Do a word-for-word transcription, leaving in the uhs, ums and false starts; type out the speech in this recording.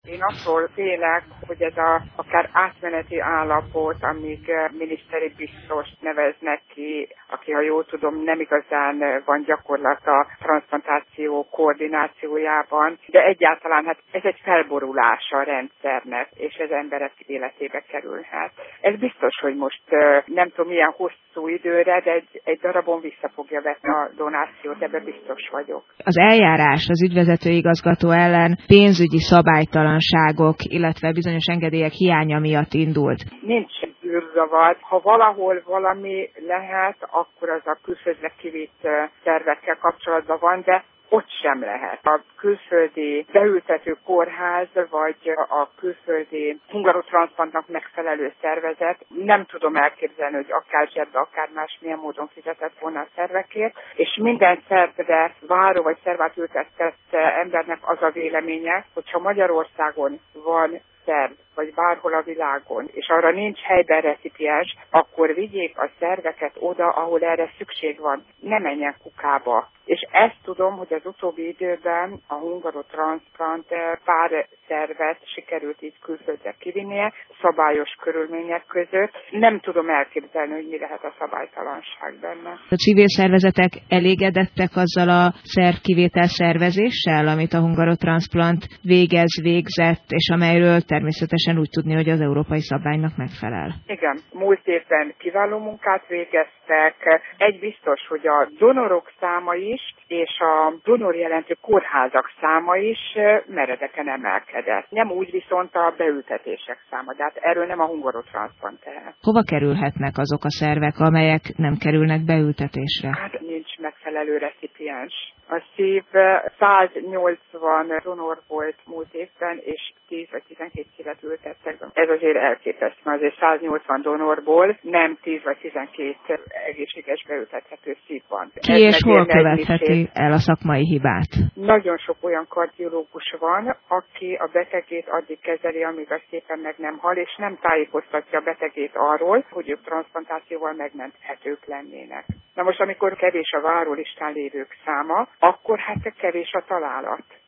Én attól félek, hogy ez a akár átmeneti állapot, amíg miniszteri biztos neveznek ki, aki, ha jól tudom, nem igazán van gyakorlata transzplantáció koordinációjában, de egyáltalán hát ez egy felborulása a rendszernek, és ez emberek életébe kerülhet. Ez biztos, hogy most nem tudom milyen hosszú időre, de egy, egy darabon vissza fogja vetni a donációt, ebben biztos vagyok. Az eljárás az ügyvezető igazgató ellen pénzügyi szabálytalanságok, illetve bizonyos engedélyek hiánya miatt indult. Nincs űrzavar. Ha valahol valami lehet, akkor az a külföldre kivitt szervekkel kapcsolatban van, de ott sem lehet. A külföldi beültető kórház, vagy a külföldi hungarotranszplantnak megfelelő szervezet, nem tudom elképzelni, hogy akár zsebbe, akár másmilyen módon fizetett volna a szervekért, és minden szervre váró vagy szervát ültetett embernek az a véleménye, hogyha Magyarországon van szerv, vagy bárhol a világon, és arra nincs helyben recipiens, akkor vigyék a szerveket oda, ahol erre szükség van. Ne menjen kukába. És ezt tudom, hogy az utóbbi időben a hungarotranszplant pár szervet sikerült így külföldre kivinnie, szabályos körülmények között. Nem tudom elképzelni, hogy mi lehet a szabálytalanság benne. A civil szervezetek elégedettek azzal a szervkivétel szervezéssel, amit a hungarotranszplant végez, végzett, és amelyről természetesen úgy tudni, hogy az európai szabálynak megfelel. Igen, múlt évben kiváló munkát végeztek. Egy biztos, hogy a donorok száma is, és a donor jelentő kórházak száma is meredeken emelkedett. Nem úgy viszont a beültetések száma, de hát erről nem a hungarotranszplant tehet. Hova kerülhetnek azok a szervek, amelyek nem kerülnek beültetésre? Hát nincs megfelelő recipiens. A szív száznyolcvan donor volt múlt évben, és tíz vagy tizenkét szívet ültettek. Ez azért elképesztő, mert azért száznyolcvan donorból nem tíz vagy tizenkét egészséges beültethető szív van. Ki ez és hol követheti el a szakmai hibát? Nagyon sok olyan kardiológus van, aki a betegét addig kezeli, amíg a szépen meg nem hal, és nem tájékoztatja a betegét arról, hogy ők transzplantációval megmenthetők lennének. Na most, amikor kevés a várólistán lévők száma, akkor hát kevés a találat.